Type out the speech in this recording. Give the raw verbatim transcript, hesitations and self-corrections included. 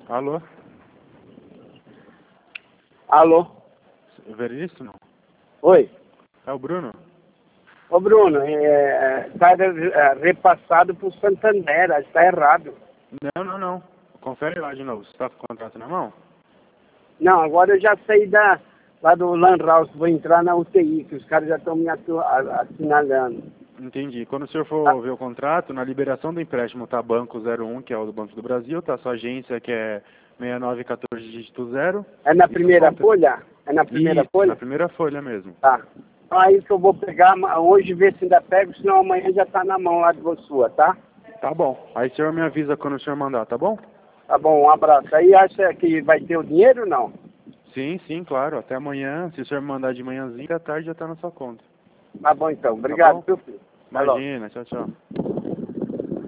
Alô? Alô? Veríssimo? Oi? É o Bruno? Ô Bruno, está repassado para o Santander, está errado. Não, não, não. Confere lá de novo. Você está com o contrato na mão? Não, agora eu já saí da, lá do Lan House, vou entrar na U T I, que os caras já estão me atu- a- assinalando. Entendi. Quando o senhor for Tá? ver o contrato, na liberação do empréstimo tá Banco zero um, que é o do Banco do Brasil, tá sua agência, que é seis nove um quatro dígito zero. É na E primeira conta. folha? É na primeira Isso, na folha? primeira folha mesmo. Tá. Então é isso que eu vou pegar ma- hoje, ver se ainda pego, senão amanhã já está na mão lá de sua, tá? Tá bom. Aí o senhor me avisa quando o senhor mandar, tá bom? Tá bom, um abraço. Aí acha que vai ter o dinheiro ou não? Sim, sim, claro. Até amanhã. Se o senhor me mandar de manhãzinha, à tarde já tá na sua conta. Tá bom então. Tá Obrigado, bom? meu filho. Até logo. Imagina. Tchau, tchau.